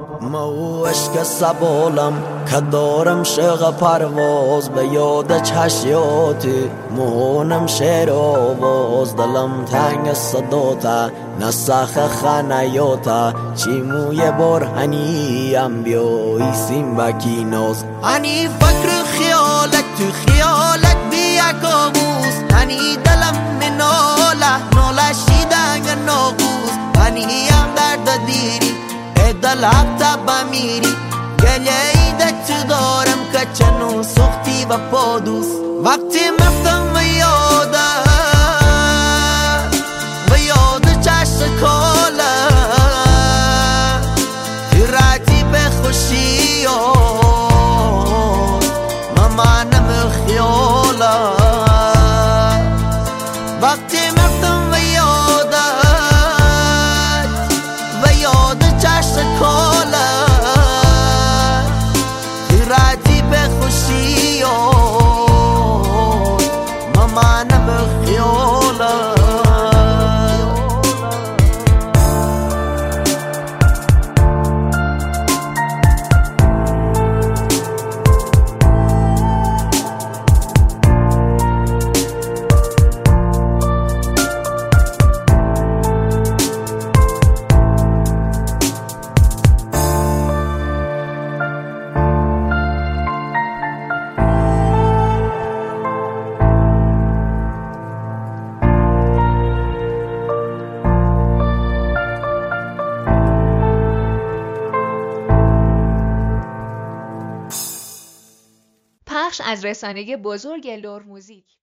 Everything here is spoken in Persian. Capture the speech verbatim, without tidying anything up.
مو عشق سبالم که دارم شغ پرواز به یاد چشیاتی مهونم شعر آواز دلم تنگ صداتا نسخ خنیاتا چی موی بار هنیم بیایی سیم بکی ناز هنی فکر خیالت تو خیالت بیا کابوس هنی دلم مناله ناله شیدنگ ناغوز هنی هم درد دیری دل حتی بمیری گله ایده تو دارم که چنو سختی و پادوس وقتی مفتم و یاده و یاد چشم کاله تو راتی به خوشی ممانم خیاله وقتی مفتم و یاده و یاد چشم کاله راتی به خوشی ممانم خیاله پخش از رسانه بزرگ لور موزیک.